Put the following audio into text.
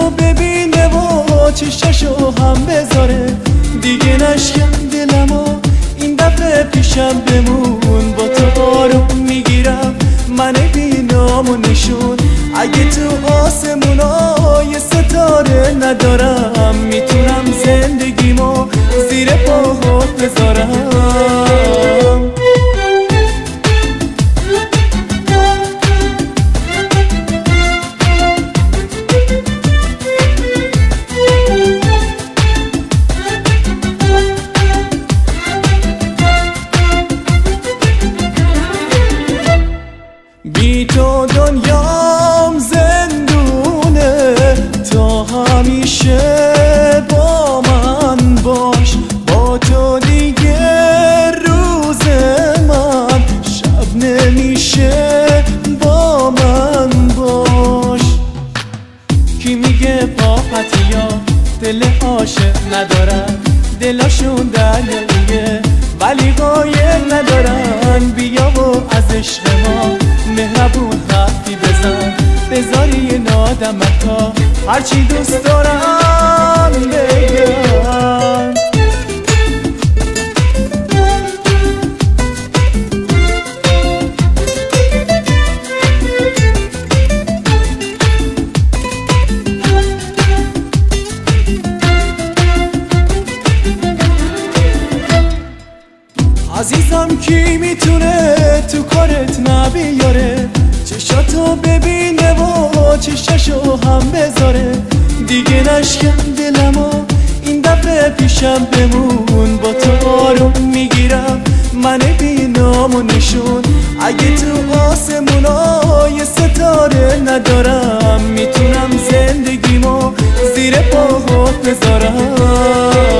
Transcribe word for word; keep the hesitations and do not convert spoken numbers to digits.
چشاتو ببینه و چشاشو هم بذاره، دیگه نشکن دلمو این دفعه پیشم بمون. با تو آروم میگیرم من بینامو نشون، اگه تو آسمونا یه ستاره ندارم میتونم زندگیمو زیر پاهات بذارم. بی تو دنیام زندونه، تا همیشه با من باش. با تو دیگه روز من شب نمیشه، با من باش. کی میگه پاپتیا دل عاشق ندارن، دلاشون دریاییه ولی قایق ندارن. بیا و از عشق ما مهربون حرفی بزن، بذاری این آدمکا هرچی دوست دارن بگن. عزیزم کی میتونه تو کارت نبیاره، چشاتو ببینه و چشاشو هم بذاره، دیگه نشکن دلمو این دفعه پیشم بمون. با تو آروم میگیرم من بینامو نشون، اگه تو آسمونا یه ستاره ندارم میتونم زندگیمو زیر پاهات بذارم.